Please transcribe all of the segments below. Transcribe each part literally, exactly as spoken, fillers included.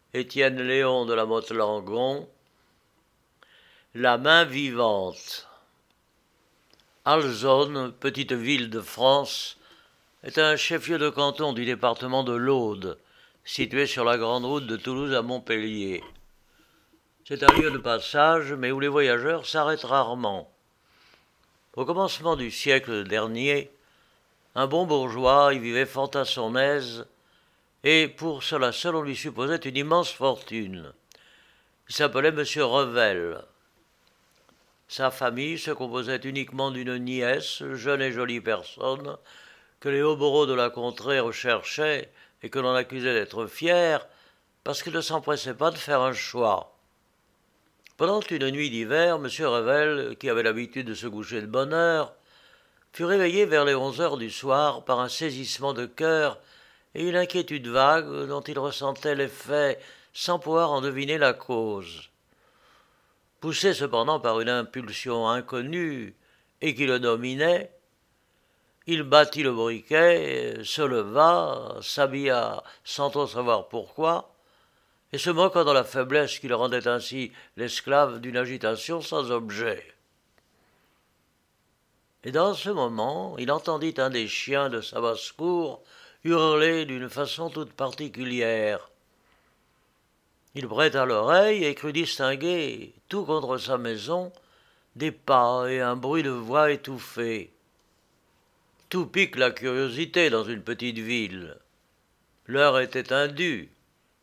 Étienne Léon de la Motte-Langon, La main vivante. Alzonne, petite ville de France, est un chef-lieu de canton du département de l'Aude, situé sur la grande route de Toulouse à Montpellier. C'est un lieu de passage, mais où les voyageurs s'arrêtent rarement. Au commencement du siècle dernier, un bon bourgeois y vivait fort à son aise, et pour cela seul on lui supposait une immense fortune. Il s'appelait Monsieur Revel. Sa famille se composait uniquement d'une nièce, jeune et jolie personne, que les hobereaux de la contrée recherchaient et que l'on accusait d'être fière, parce qu'elle ne s'empressait pas de faire un choix. Pendant une nuit d'hiver, M. Revel, qui avait l'habitude de se coucher de bonne heure, fut réveillé vers les onze heures du soir par un saisissement de cœur et une inquiétude vague dont il ressentait l'effet sans pouvoir en deviner la cause. Poussé cependant par une impulsion inconnue et qui le dominait, il battit le briquet, se leva, s'habilla sans trop savoir pourquoi, et se moquant de la faiblesse qui le rendait ainsi l'esclave d'une agitation sans objet. Et dans ce moment, il entendit un des chiens de sa basse-cour hurler d'une façon toute particulière. Il prêta l'oreille et crut distinguer, tout contre sa maison, des pas et un bruit de voix étouffée. Tout pique la curiosité dans une petite ville. L'heure était indue.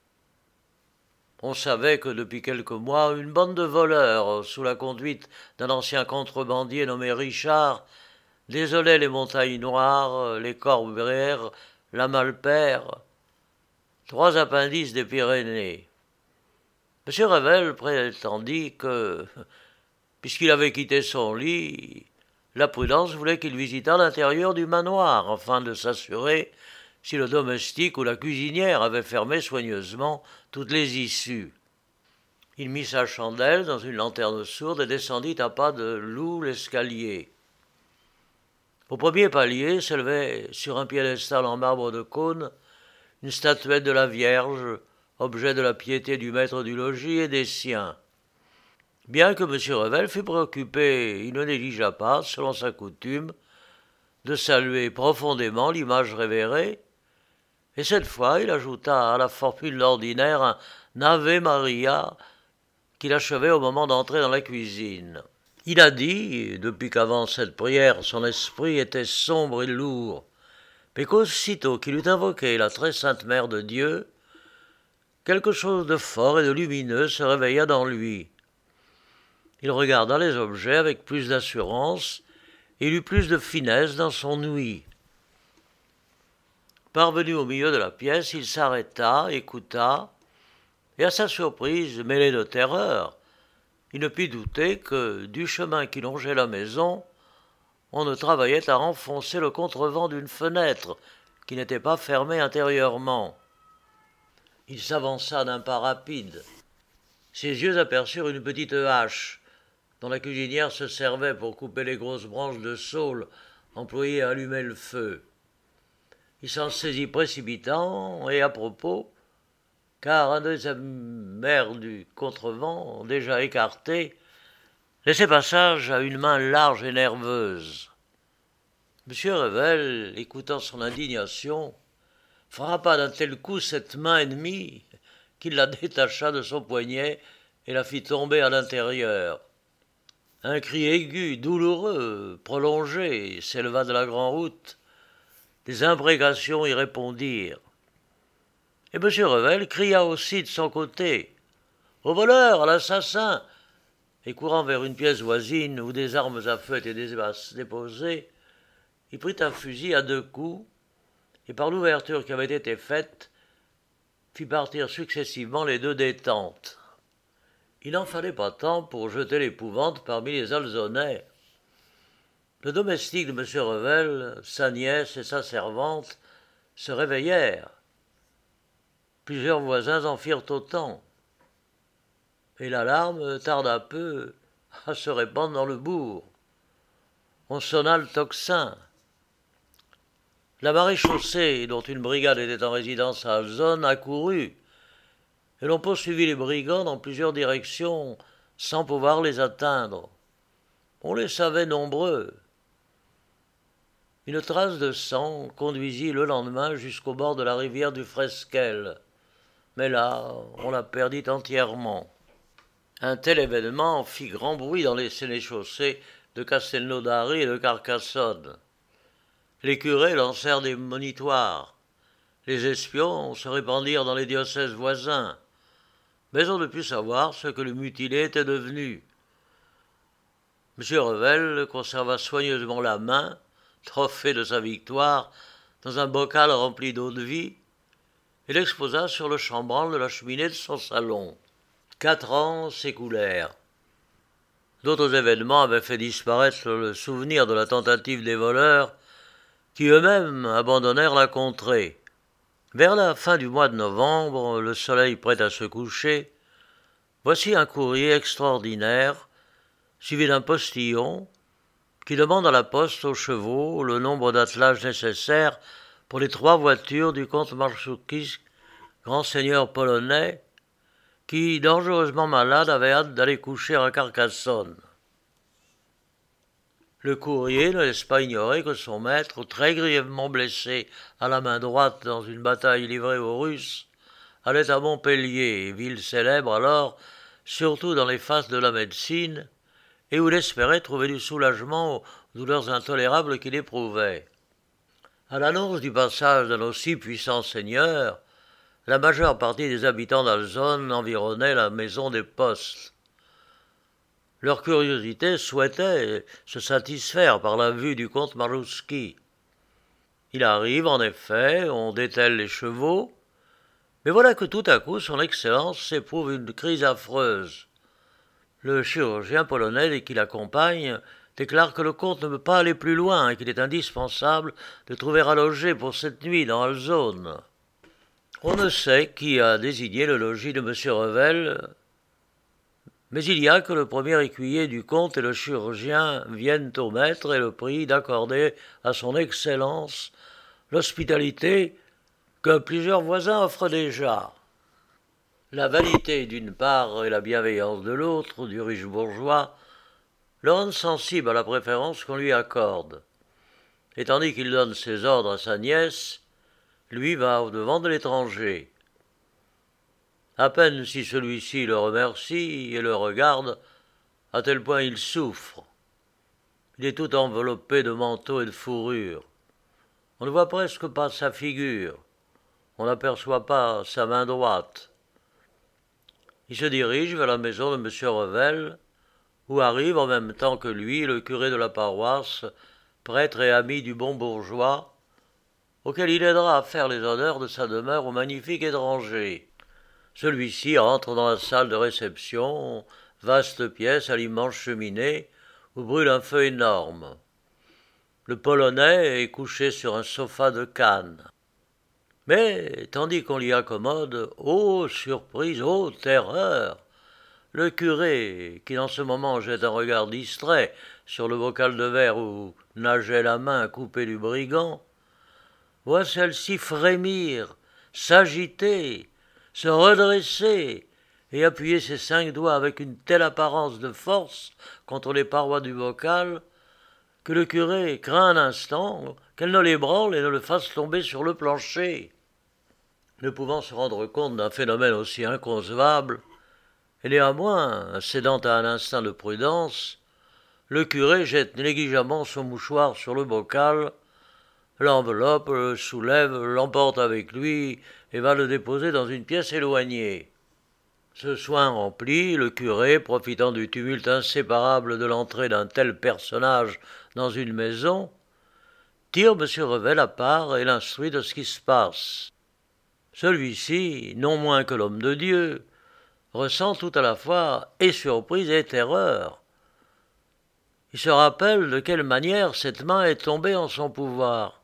On savait que depuis quelques mois, une bande de voleurs, sous la conduite d'un ancien contrebandier nommé Richard, désolait les montagnes noires, les Corbières, la Malpère, trois appendices des Pyrénées. M. Revel prétendit que, puisqu'il avait quitté son lit, la prudence voulait qu'il visitât l'intérieur du manoir, afin de s'assurer si le domestique ou la cuisinière avait fermé soigneusement toutes les issues. Il mit sa chandelle dans une lanterne sourde et descendit à pas de loup l'escalier. Au premier palier s'élevait, sur un piédestal en marbre de Cône, une statuette de la Vierge, objet de la piété du maître du logis et des siens. Bien que M. Revel fût préoccupé, il ne négligea pas, selon sa coutume, de saluer profondément l'image révérée, et cette fois il ajouta à la formule ordinaire un Ave Maria qu'il achevait au moment d'entrer dans la cuisine. Il a dit, depuis qu'avant cette prière son esprit était sombre et lourd, mais qu'aussitôt qu'il eut invoqué la très sainte Mère de Dieu, quelque chose de fort et de lumineux se réveilla dans lui. Il regarda les objets avec plus d'assurance et il eut plus de finesse dans son ouïe. Parvenu au milieu de la pièce, il s'arrêta, écouta, et à sa surprise, mêlée de terreur, il ne put douter que, du chemin qui longeait la maison, on ne travaillait à renfoncer le contrevent d'une fenêtre qui n'était pas fermée intérieurement. Il s'avança d'un pas rapide. Ses yeux aperçurent une petite hache, dont la cuisinière se servait pour couper les grosses branches de saule employées à allumer le feu. Il s'en saisit précipitant et à propos, car un des maires du contrevent, déjà écarté, laissait passage à une main large et nerveuse. M. Revel, écoutant son indignation, frappa d'un tel coup cette main ennemie qu'il la détacha de son poignet et la fit tomber à l'intérieur. Un cri aigu, douloureux, prolongé, s'éleva de la grand'route. Des imprécations y répondirent. Et M. Revel cria aussi de son côté « Au voleur, à l'assassin !» et courant vers une pièce voisine où des armes à feu étaient déposées, il prit un fusil à deux coups et par l'ouverture qui avait été faite, fit partir successivement les deux détentes. Il n'en fallait pas tant pour jeter l'épouvante parmi les Alzonnais. Le domestique de M. Revel, sa nièce et sa servante se réveillèrent. Plusieurs voisins en firent autant. Et l'alarme tarda peu à se répandre dans le bourg. On sonna le tocsin. La maréchaussée, dont une brigade était en résidence à Alzonne, accourut, et l'on poursuivit les brigands dans plusieurs directions sans pouvoir les atteindre. On les savait nombreux. Une trace de sang conduisit le lendemain jusqu'au bord de la rivière du Fresquel, mais là, on la perdit entièrement. Un tel événement fit grand bruit dans les sénéchaussées de Castelnaudary et de Carcassonne. Les curés lancèrent des monitoires. Les espions se répandirent dans les diocèses voisins. Mais on ne put savoir ce que le mutilé était devenu. M. Revel conserva soigneusement la main, trophée de sa victoire, dans un bocal rempli d'eau-de-vie, et l'exposa sur le chambranle de la cheminée de son salon. Quatre ans s'écoulèrent. D'autres événements avaient fait disparaître le souvenir de la tentative des voleurs, qui eux-mêmes abandonnèrent la contrée. Vers la fin du mois de novembre, le soleil prêt à se coucher, voici un courrier extraordinaire, suivi d'un postillon, qui demande à la poste aux chevaux le nombre d'attelages nécessaires pour les trois voitures du comte Marszówki, grand seigneur polonais, qui, dangereusement malade, avait hâte d'aller coucher à Carcassonne. Le courrier ne laisse pas ignorer que son maître, très grièvement blessé à la main droite dans une bataille livrée aux Russes, allait à Montpellier, ville célèbre alors, surtout dans les phases de la médecine, et où il espérait trouver du soulagement aux douleurs intolérables qu'il éprouvait. À l'annonce du passage d'un aussi puissant seigneur, la majeure partie des habitants d'Alzone environnait la maison des postes. Leur curiosité souhaitait se satisfaire par la vue du comte Marszówki. Il arrive, en effet, on dételle les chevaux, mais voilà que tout à coup son Excellence s'éprouve une crise affreuse. Le chirurgien polonais qui l'accompagne déclare que le comte ne peut pas aller plus loin et qu'il est indispensable de trouver à loger pour cette nuit dans Alzone. On ne sait qui a désigné le logis de M. Revel, mais il y a que le premier écuyer du comte et le chirurgien viennent au maître et le prient d'accorder à son Excellence l'hospitalité que plusieurs voisins offrent déjà. La vanité d'une part et la bienveillance de l'autre, du riche bourgeois, le rendent sensible à la préférence qu'on lui accorde. Et tandis qu'il donne ses ordres à sa nièce, lui va au-devant de l'étranger. À peine si celui-ci le remercie et le regarde, à tel point il souffre. Il est tout enveloppé de manteau et de fourrure. On ne voit presque pas sa figure. On n'aperçoit pas sa main droite. Il se dirige vers la maison de M. Revel, où arrive en même temps que lui le curé de la paroisse, prêtre et ami du bon bourgeois, auquel il aidera à faire les honneurs de sa demeure au magnifique étranger. Celui-ci entre dans la salle de réception, vaste pièce à l'immense cheminée, où brûle un feu énorme. Le Polonais est couché sur un sofa de canne. Mais, tandis qu'on l'y accommode, ô surprise, ô terreur! Le curé, qui dans ce moment jette un regard distrait sur le bocal de verre où nageait la main coupée du brigand, voit celle-ci frémir, s'agiter, se redresser et appuyer ses cinq doigts avec une telle apparence de force contre les parois du bocal que le curé craint un instant qu'elle ne l'ébranle et ne le fasse tomber sur le plancher. Ne pouvant se rendre compte d'un phénomène aussi inconcevable, et néanmoins cédant à un instinct de prudence, le curé jette négligemment son mouchoir sur le bocal, l'enveloppe, le soulève, l'emporte avec lui et va le déposer dans une pièce éloignée. Ce soin rempli, le curé, profitant du tumulte inséparable de l'entrée d'un tel personnage dans une maison, tire M. Revel à part et l'instruit de ce qui se passe. Celui-ci, non moins que l'homme de Dieu, ressent tout à la fois et surprise et terreur. Il se rappelle de quelle manière cette main est tombée en son pouvoir.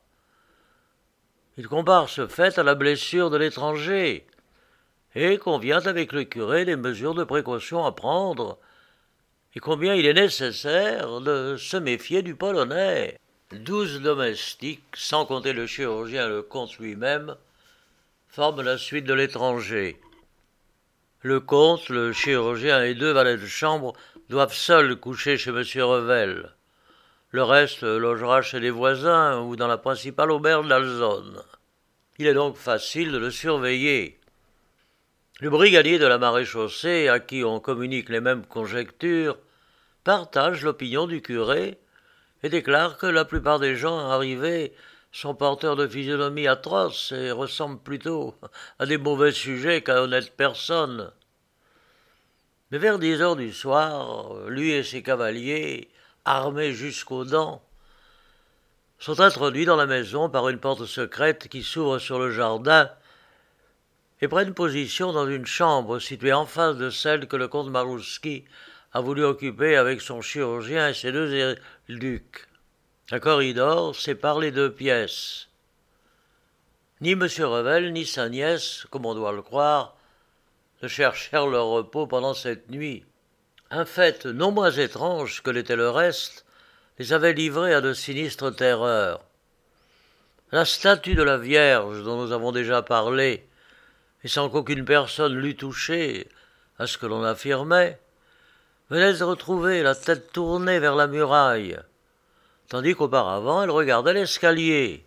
Il compare ce fait à la blessure de l'étranger et convient avec le curé des mesures de précaution à prendre et combien il est nécessaire de se méfier du Polonais. Douze domestiques, sans compter le chirurgien et le comte lui-même, forment la suite de l'étranger. Le comte, le chirurgien et deux valets de chambre doivent seuls coucher chez monsieur Revel. Le reste logera chez les voisins ou dans la principale auberge d'Alzone. Il est donc facile de le surveiller. Le brigadier de la maréchaussée, à qui on communique les mêmes conjectures, partage l'opinion du curé et déclare que la plupart des gens arrivés sont porteurs de physionomies atroces et ressemblent plutôt à des mauvais sujets qu'à honnêtes personnes. Mais vers dix heures du soir, lui et ses cavaliers, armés jusqu'aux dents, sont introduits dans la maison par une porte secrète qui s'ouvre sur le jardin et prennent position dans une chambre située en face de celle que le comte Marouski a voulu occuper avec son chirurgien et ses deux éduques. Un corridor sépare les deux pièces. Ni M. Revel ni sa nièce, comme on doit le croire, ne cherchèrent leur repos pendant cette nuit. Un fait non moins étrange que l'était le reste les avait livrés à de sinistres terreurs. La statue de la Vierge dont nous avons déjà parlé, et sans qu'aucune personne l'eût touchée, à ce que l'on affirmait, venait de retrouver la tête tournée vers la muraille, tandis qu'auparavant elle regardait l'escalier.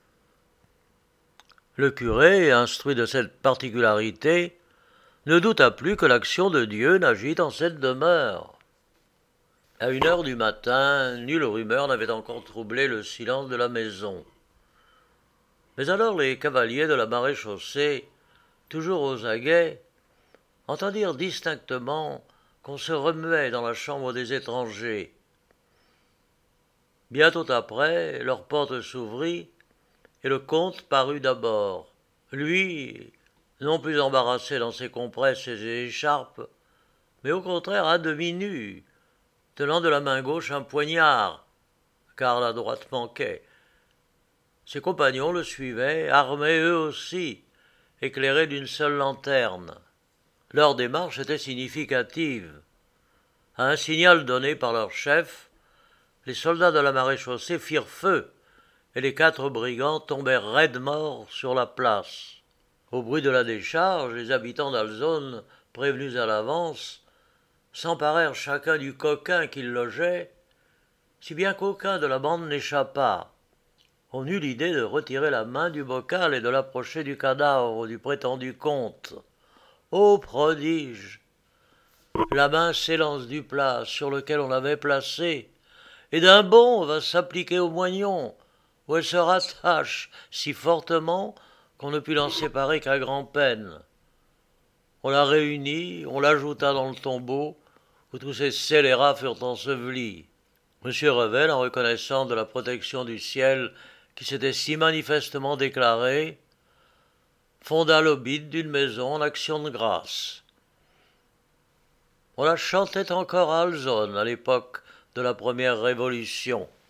Le curé, instruit de cette particularité, ne douta plus que l'action de Dieu n'agit en cette demeure. À une heure du matin, nulle rumeur n'avait encore troublé le silence de la maison. Mais alors les cavaliers de la maréchaussée, toujours aux aguets, entendirent distinctement qu'on se remuait dans la chambre des étrangers. Bientôt après, leur porte s'ouvrit, et le comte parut d'abord. Lui, non plus embarrassé dans ses compresses et ses écharpes, mais au contraire à demi nu, tenant de la main gauche un poignard, car la droite manquait. Ses compagnons le suivaient, armés eux aussi, éclairés d'une seule lanterne. Leur démarche était significative. À un signal donné par leur chef, les soldats de la maréchaussée firent feu, et les quatre brigands tombèrent raides morts sur la place. Au bruit de la décharge, les habitants d'Alzone, prévenus à l'avance, s'emparèrent chacun du coquin qu'ils logeaient, si bien qu'aucun de la bande n'échappa. On eut l'idée de retirer la main du bocal et de l'approcher du cadavre du prétendu comte. Ô prodige! La main s'élance du plat sur lequel on l'avait placée, et d'un bond va s'appliquer au moignon, où elle se rattache si fortement qu'on ne put l'en séparer qu'à grand-peine. On la réunit, on l'ajouta dans le tombeau, où tous ces scélérats furent ensevelis. Monsieur Revel, en reconnaissant de la protection du ciel qui s'était si manifestement déclarée, fonda l'obit d'une maison en action de grâce. On la chantait encore à Alzone à l'époque de la première Révolution.